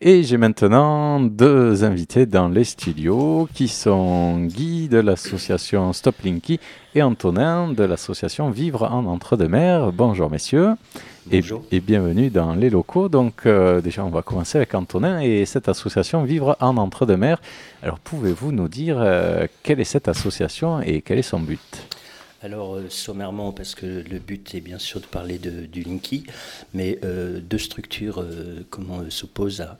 Et j'ai maintenant deux invités dans les studios qui sont Guy de l'association Stop Linky et Antonin de l'association Vivre en Entre-deux-Mers. Bonjour messieurs. Bonjour. Et bienvenue dans les locaux. Donc déjà on va commencer avec Antonin et cette association Vivre en Entre-deux-Mers. Alors pouvez-vous nous dire quelle est cette association et quel est son but ? Alors, sommairement, parce que le but est bien sûr de parler du Linky, mais deux structures s'opposent à,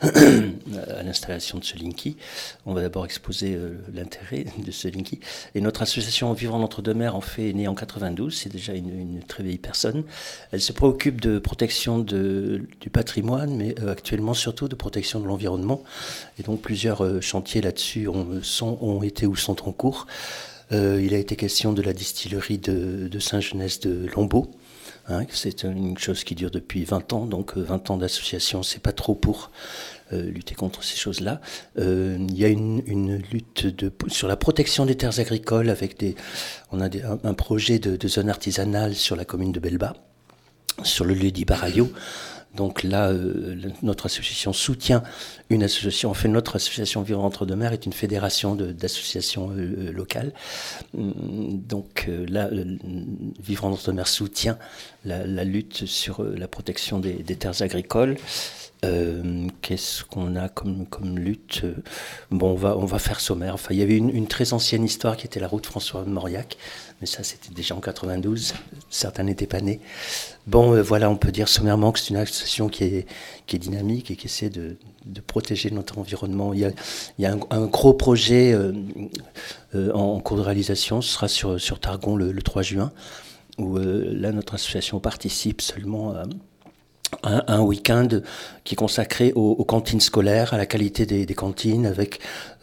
à l'installation de ce Linky. On va d'abord exposer l'intérêt de ce Linky. Et notre association Vivre en Entre-deux-Mers, en fait, est née en 92, c'est déjà une très vieille personne. Elle se préoccupe de protection du patrimoine, mais actuellement surtout de protection de l'environnement. Et donc plusieurs chantiers là-dessus ont été ou sont en cours. Il a été question de la distillerie de Saint-Genès de Lombault. C'est une chose qui dure depuis 20 ans, donc 20 ans d'association, c'est pas trop pour lutter contre ces choses-là. Il y a une lutte sur la protection des terres agricoles avec on a un projet de zone artisanale sur la commune de Belbas, sur le lieu dit Baraillot. Donc là, notre association soutient une association. En fait, notre association Vivre Entre-deux-Mers est une fédération d'associations locales. Donc là, Vivre Entre-deux-Mers soutient la lutte sur la protection des terres agricoles. Qu'est-ce qu'on a comme lutte ? Bon, on va faire sommaire. Enfin, il y avait une très ancienne histoire qui était la route François-Mauriac, mais ça, c'était déjà en 92. Certains n'étaient pas nés. Bon, voilà, on peut dire sommairement que c'est une association qui est dynamique et qui essaie de protéger notre environnement. Il y a un gros projet en cours de réalisation. Ce sera sur Targon le 3 juin, où là, notre association participe seulement un week-end qui est consacré aux cantines scolaires, à la qualité des cantines, avec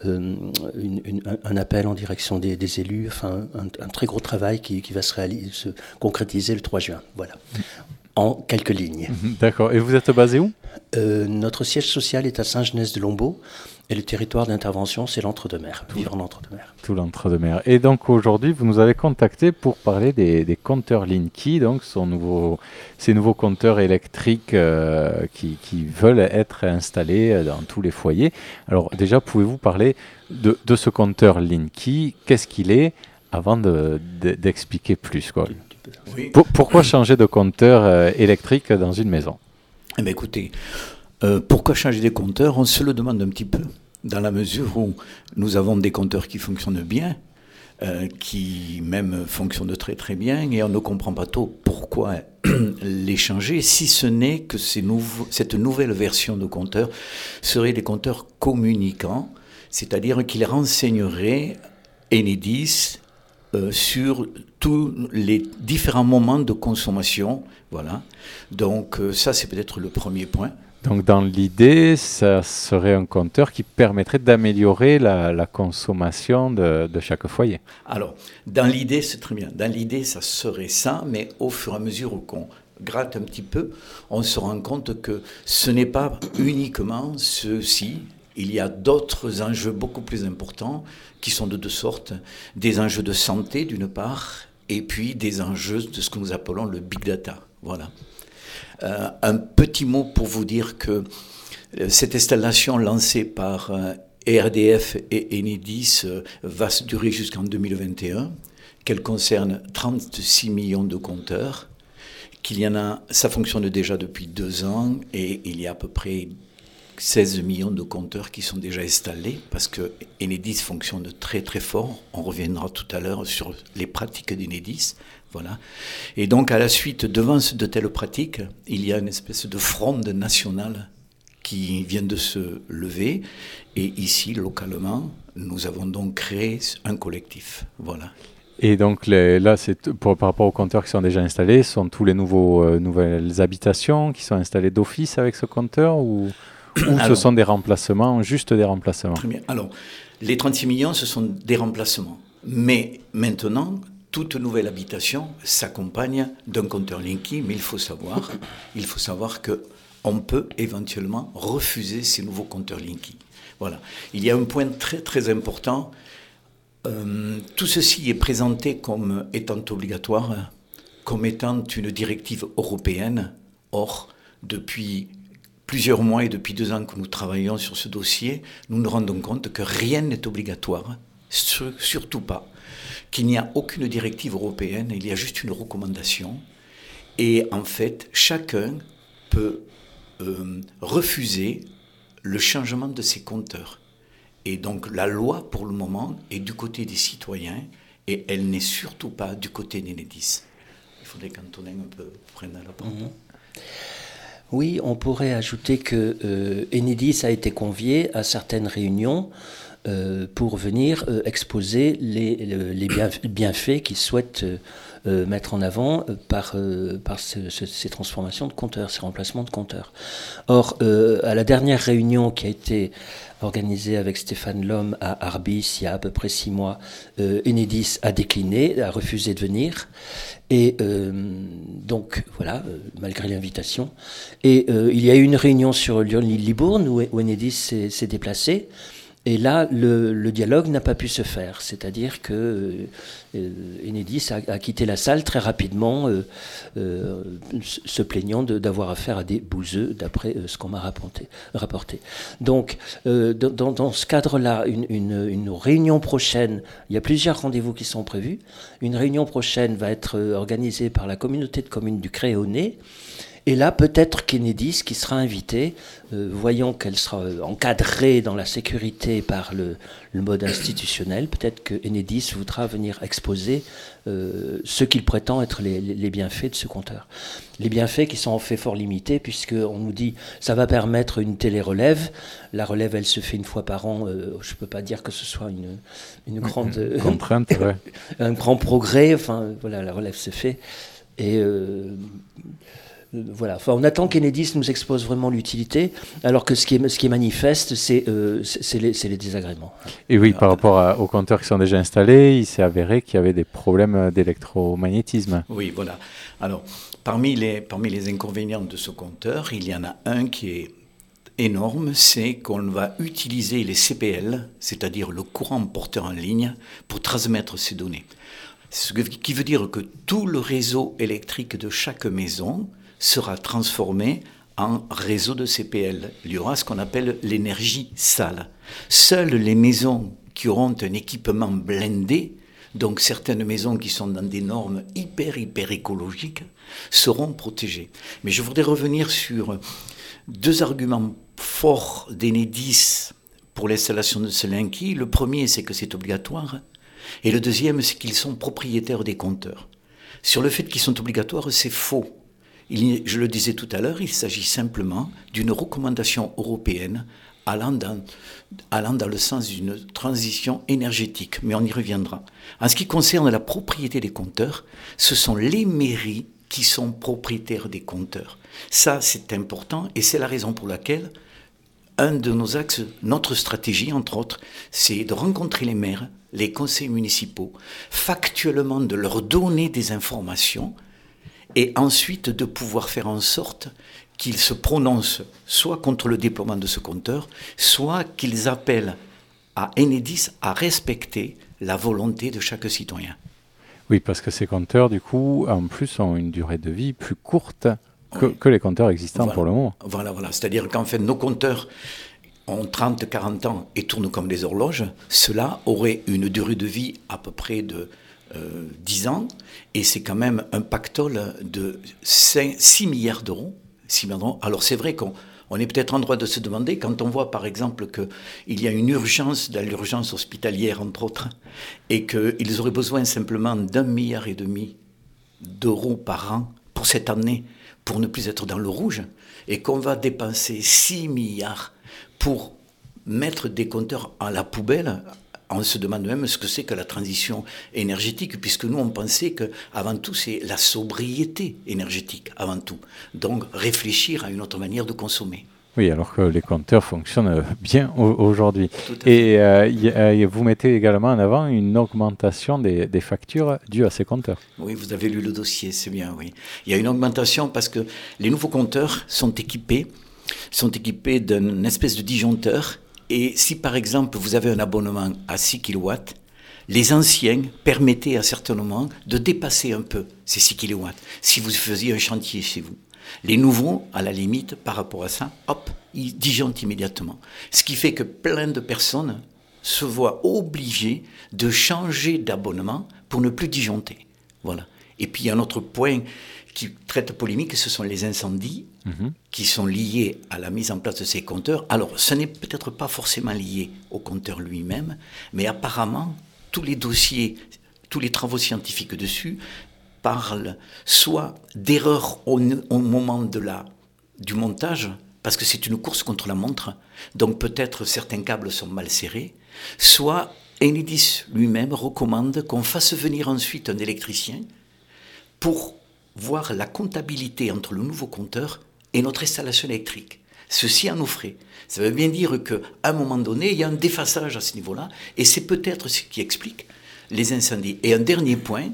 un appel en direction des élus, enfin un très gros travail qui va se concrétiser le 3 juin. Voilà, en quelques lignes. D'accord, et vous êtes basé où ? Notre siège social est à Saint-Genès de Lombault. Et le territoire d'intervention, c'est l'Entre-deux-Mers, Vivre en Entre-deux-Mers. Tout l'Entre-deux-Mers. Et donc aujourd'hui, vous nous avez contacté pour parler des compteurs Linky, donc ces nouveaux compteurs électriques qui veulent être installés dans tous les foyers. Alors déjà, pouvez-vous parler de ce compteur Linky ? Qu'est-ce qu'il est avant d'expliquer plus, quoi. Oui. Pourquoi changer de compteur électrique dans une maison ? Eh bien, écoutez, pourquoi changer des compteurs ? On se le demande un petit peu, dans la mesure où nous avons des compteurs qui fonctionnent bien, qui même fonctionnent très très bien, et on ne comprend pas trop pourquoi les changer, si ce n'est que cette nouvelle version de compteurs serait des compteurs communicants, c'est-à-dire qu'ils renseigneraient Enedis sur tous les différents moments de consommation. Voilà. Donc ça, c'est peut-être le premier point. Donc dans l'idée, ça serait un compteur qui permettrait d'améliorer la consommation de chaque foyer. Alors, dans l'idée, c'est très bien. Dans l'idée, ça serait ça, mais au fur et à mesure qu'on gratte un petit peu, on se rend compte que ce n'est pas uniquement ceci. Il y a d'autres enjeux beaucoup plus importants qui sont de deux sortes. Des enjeux de santé, d'une part, et puis des enjeux de ce que nous appelons le big data. Voilà. Un petit mot pour vous dire que cette installation lancée par ERDF et Enedis va se durer jusqu'en 2021, qu'elle concerne 36 millions de compteurs, ça fonctionne déjà depuis 2 ans et il y a à peu près 16 millions de compteurs qui sont déjà installés parce que Enedis fonctionne très très fort. On reviendra tout à l'heure sur les pratiques d'Enedis. Voilà. Et donc, à la suite, devant de telles pratiques, il y a une espèce de fronde nationale qui vient de se lever. Et ici, localement, nous avons donc créé un collectif. Voilà. Et donc là, par rapport aux compteurs qui sont déjà installés, sont tous les nouvelles habitations qui sont installées d'office avec ce compteur ou ce sont des remplacements, juste des remplacements ? Très bien. Alors, les 36 millions, ce sont des remplacements. Mais maintenant, toute nouvelle habitation s'accompagne d'un compteur Linky, mais il faut savoir qu'on peut éventuellement refuser ces nouveaux compteurs Linky. Voilà. Il y a un point très très important. Tout ceci est présenté comme étant obligatoire, comme étant une directive européenne. Or, depuis plusieurs mois et depuis 2 ans que nous travaillons sur ce dossier, nous nous rendons compte que rien n'est obligatoire, surtout pas, qu'il n'y a aucune directive européenne, il y a juste une recommandation. Et en fait, chacun peut refuser le changement de ses compteurs. Et donc la loi, pour le moment, est du côté des citoyens et elle n'est surtout pas du côté d'Enedis. Il faudrait qu'Antonin prenne la parole. Oui, on pourrait ajouter que Enedis a été convié à certaines réunions pour venir exposer les bienfaits qu'il souhaite mettre en avant par ces transformations de compteurs, ces remplacements de compteurs. Or, à la dernière réunion qui a été organisée avec Stéphane Lhomme à Arbis il y a à peu près 6 mois, Enedis a décliné, a refusé de venir. Et donc, voilà, malgré l'invitation. Et il y a eu une réunion sur Lyon-Libourne où Enedis s'est déplacé. Et là, le dialogue n'a pas pu se faire. C'est-à-dire que Enedis a quitté la salle très rapidement, se plaignant d'avoir affaire à des bouseux, d'après ce qu'on m'a rapporté. Donc, dans ce cadre-là, une réunion prochaine, il y a plusieurs rendez-vous qui sont prévus. Une réunion prochaine va être organisée par la communauté de communes du Créonais. Et là, peut-être qu'Enedis, qui sera invitée, voyant qu'elle sera encadrée dans la sécurité par le mode institutionnel, peut-être que Enedis voudra venir exposer ce qu'il prétend être les bienfaits de ce compteur. Les bienfaits qui sont en fait fort limités, puisqu'on nous dit ça va permettre une télérelève. La relève, elle se fait 1 fois par an. Je ne peux pas dire que ce soit une grande contrainte, ouais. Un grand progrès. Enfin, voilà, la relève se fait. Et voilà. Enfin, on attend qu'Enedis nous expose vraiment l'utilité, alors que ce qui est manifeste, c'est les désagréments. Et oui, par rapport aux compteurs qui sont déjà installés, il s'est avéré qu'il y avait des problèmes d'électromagnétisme. Oui, voilà. Alors, parmi les inconvénients de ce compteur, il y en a un qui est énorme, c'est qu'on va utiliser les CPL, c'est-à-dire le courant porteur en ligne, pour transmettre ces données. Ce qui veut dire que tout le réseau électrique de chaque maison sera transformé en réseau de CPL. Il y aura ce qu'on appelle l'énergie sale. Seules les maisons qui auront un équipement blindé, donc certaines maisons qui sont dans des normes hyper écologiques, seront protégées. Mais je voudrais revenir sur 2 arguments forts d'Enedis pour l'installation de ce Linky. Le premier, c'est que c'est obligatoire. Et le deuxième, c'est qu'ils sont propriétaires des compteurs. Sur le fait qu'ils sont obligatoires, c'est faux. Je le disais tout à l'heure, il s'agit simplement d'une recommandation européenne allant dans le sens d'une transition énergétique, mais on y reviendra. En ce qui concerne la propriété des compteurs, ce sont les mairies qui sont propriétaires des compteurs. Ça, c'est important et c'est la raison pour laquelle un de nos axes, notre stratégie, entre autres, c'est de rencontrer les maires, les conseils municipaux, factuellement de leur donner des informations et ensuite de pouvoir faire en sorte qu'ils se prononcent soit contre le déploiement de ce compteur, soit qu'ils appellent à Enedis à respecter la volonté de chaque citoyen. Oui, parce que ces compteurs, du coup, en plus, ont une durée de vie plus courte que les compteurs existants pour le moment. Voilà. C'est-à-dire qu'en fait, nos compteurs ont 30, 40 ans et tournent comme des horloges. Cela aurait une durée de vie à peu près de 10 ans, et c'est quand même un pactole de 6 milliards d'euros. Alors c'est vrai qu'on est peut-être en droit de se demander, quand on voit par exemple qu'il y a une urgence, dans l'urgence hospitalière entre autres, et qu'ils auraient besoin simplement d'1,5 milliard d'euros par an pour cette année, pour ne plus être dans le rouge, et qu'on va dépenser 6 milliards pour mettre des compteurs à la poubelle. On se demande même ce que c'est que la transition énergétique, puisque nous, on pensait qu'avant tout, c'est la sobriété énergétique, avant tout. Donc, réfléchir à une autre manière de consommer. Oui, alors que les compteurs fonctionnent bien aujourd'hui. Et vous mettez également en avant une augmentation des factures dues à ces compteurs. Oui, vous avez lu le dossier, c'est bien, oui. Il y a une augmentation parce que les nouveaux compteurs sont équipés d'une espèce de disjoncteur. Et si par exemple vous avez un abonnement à 6 kW, les anciens permettaient à certains moments de dépasser un peu ces 6 kW, si vous faisiez un chantier chez vous. Les nouveaux, à la limite, par rapport à ça, hop, ils disjonctent immédiatement. Ce qui fait que plein de personnes se voient obligées de changer d'abonnement pour ne plus disjoncter. Voilà. Et puis il y a un autre point qui traite polémique, ce sont les incendies qui sont liés à la mise en place de ces compteurs. Alors, ce n'est peut-être pas forcément lié au compteur lui-même, mais apparemment, tous les dossiers, tous les travaux scientifiques dessus parlent soit d'erreurs au moment du montage, parce que c'est une course contre la montre, donc peut-être certains câbles sont mal serrés, soit Enedis lui-même recommande qu'on fasse venir ensuite un électricien pour voir la comptabilité entre le nouveau compteur et notre installation électrique. Ceci à nos frais. Ça veut bien dire qu'à un moment donné, il y a un déphasage à ce niveau-là, et c'est peut-être ce qui explique les incendies. Et un dernier point,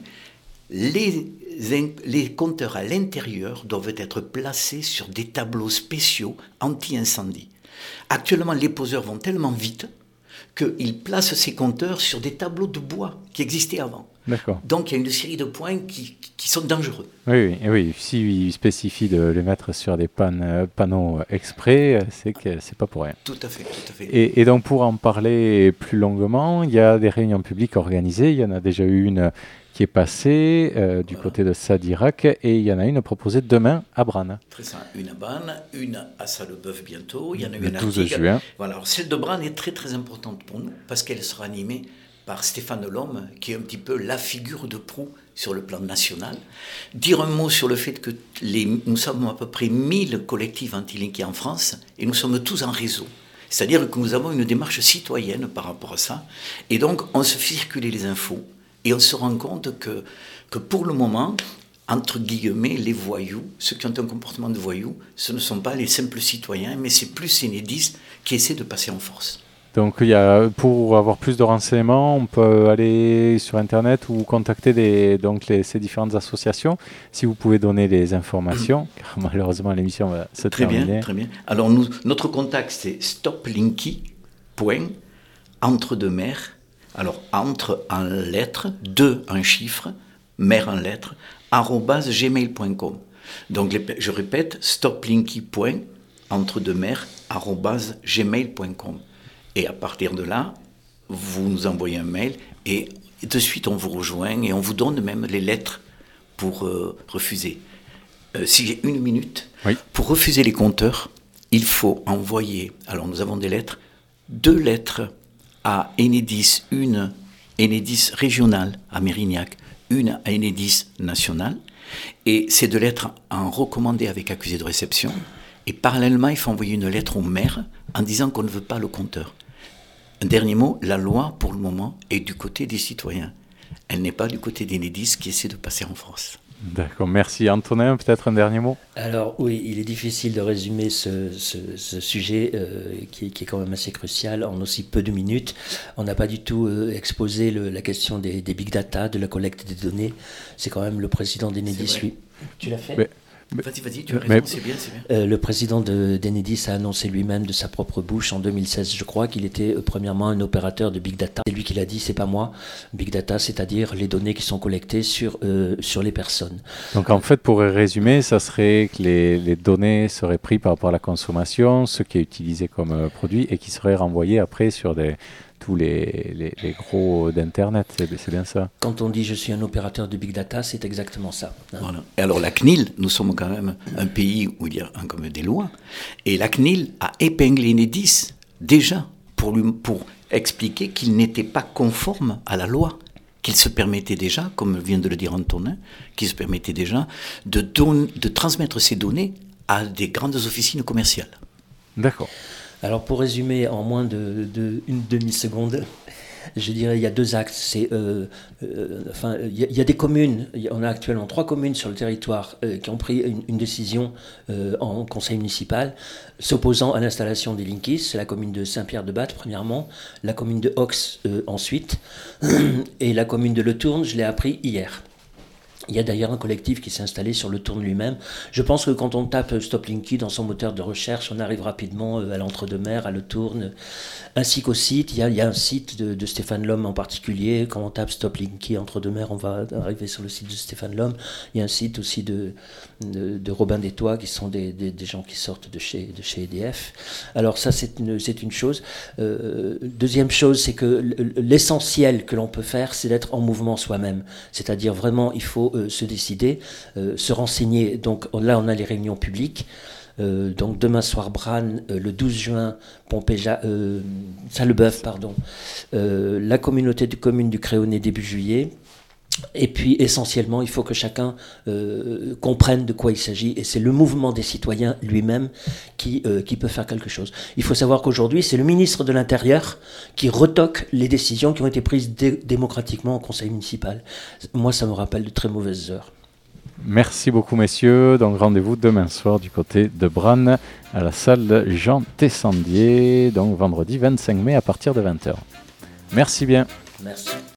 les compteurs à l'intérieur doivent être placés sur des tableaux spéciaux anti-incendie. Actuellement, les poseurs vont tellement vite qu'ils placent ces compteurs sur des tableaux de bois qui existaient avant. D'accord. Donc il y a une série de points qui sont dangereux. Oui. S'il spécifie de les mettre sur des panneaux exprès, c'est que c'est pas pour rien. Tout à fait. Et donc pour en parler plus longuement, il y a des réunions publiques organisées. Il y en a déjà eu une qui est passée du côté de Sadirac, et il y en a une proposée demain à Branne. Très simple. Une à Branne, une à Sallebeuf bientôt. Il y en a Le une à 12 juin. Voilà. Alors, celle de Branne est très très importante pour nous parce qu'elle sera animée par Stéphane Lhomme, qui est un petit peu la figure de proue sur le plan national. Dire un mot sur le fait que nous sommes à peu près 1000 collectifs anti-Linky en France, et nous sommes tous en réseau. C'est-à-dire que nous avons une démarche citoyenne par rapport à ça. Et donc, on se fait circuler les infos, et on se rend compte que pour le moment, entre guillemets, les voyous, ceux qui ont un comportement de voyous, ce ne sont pas les simples citoyens, mais c'est plus Enedis qui essaie de passer en force. Donc, pour avoir plus de renseignements, on peut aller sur Internet ou contacter ces différentes associations. Si vous pouvez donner les informations, car malheureusement l'émission va se terminer. Très bien. Alors, notre contact, c'est stoplinky.entre-deux-mers. Alors, entre en lettres, 2 en chiffres, mer en lettres, @gmail.com. Donc, je répète, stoplinky.entre-deux-mers, @gmail.com. Et à partir de là, vous nous envoyez un mail et de suite on vous rejoint et on vous donne même les lettres pour refuser. Si j'ai 1 minute, pour refuser les compteurs, il faut envoyer, alors nous avons des lettres, 2 lettres à Enedis, une Enedis régionale à Mérignac, une à Enedis nationale, et ces 2 lettres en recommandé avec accusé de réception, et parallèlement il faut envoyer une lettre au maire en disant qu'on ne veut pas le compteur. Un dernier mot, la loi, pour le moment, est du côté des citoyens. Elle n'est pas du côté d'Enedis qui essaie de passer en force. D'accord, merci. Antonin, peut-être un dernier mot ? Alors oui, il est difficile de résumer ce sujet qui est quand même assez crucial en aussi peu de minutes. On n'a pas du tout exposé la question des big data, de la collecte des données. C'est quand même le président d'Enedis, lui. Tu l'as fait ? Vas-y, tu as raison, c'est bien. Le président d'Enedis a annoncé lui-même de sa propre bouche en 2016, je crois, qu'il était premièrement un opérateur de Big Data. C'est lui qui l'a dit, c'est pas moi. Big Data, c'est-à-dire les données qui sont collectées sur les personnes. Donc en fait, pour résumer, ça serait que les données seraient prises par rapport à la consommation, ce qui est utilisé comme produit, et qui seraient renvoyées après sur tous les gros d'Internet, c'est bien ça. Quand on dit je suis un opérateur de Big Data, c'est exactement ça. Voilà. Et alors la CNIL, nous sommes quand même un pays où il y a quand même des lois, et la CNIL a épinglé Enedis déjà pour expliquer qu'il n'était pas conforme à la loi, qu'il se permettait déjà, comme vient de le dire Antonin, qu'il se permettait déjà de transmettre ces données à des grandes officines commerciales. D'accord. Alors pour résumer en moins de une demi-seconde, je dirais il y a 2 axes. Il y a des communes, on a actuellement 3 communes sur le territoire qui ont pris une décision en conseil municipal s'opposant à l'installation des Linkies. C'est la commune de Saint-Pierre-de-Batte premièrement, la commune de Ox ensuite, et la commune de Le Tourne, je l'ai appris hier. Il y a d'ailleurs un collectif qui s'est installé sur le Tourne lui-même. Je pense que quand on tape Stop Linky dans son moteur de recherche, on arrive rapidement à l'Entre-deux-Mers, à Le Tourne, ainsi qu'au site. Il y a un site de Stéphane Lhomme en particulier. Quand on tape Stop Linky Entre-deux-Mers, on va arriver sur le site de Stéphane Lhomme. Il y a un site aussi de Robin Détois, qui sont des gens qui sortent de chez EDF. Alors ça, c'est une chose. Deuxième chose, c'est que l'essentiel que l'on peut faire, c'est d'être en mouvement soi-même. C'est-à-dire vraiment, il faut se décider, se renseigner. Donc là, on a les réunions publiques. Donc demain soir, Branne, le 12 juin, Pompéja, Saint-Leboeuf, pardon. La communauté de communes du Créonais début juillet. Et puis essentiellement, il faut que chacun comprenne de quoi il s'agit, et c'est le mouvement des citoyens lui-même qui peut faire quelque chose. Il faut savoir qu'aujourd'hui, c'est le ministre de l'Intérieur qui retoque les décisions qui ont été prises démocratiquement au conseil municipal. Moi, ça me rappelle de très mauvaises heures. Merci beaucoup, messieurs. Donc rendez-vous demain soir du côté de Branne à la salle Jean Tessandier, donc vendredi 25 mai à partir de 20h. Merci bien. Merci.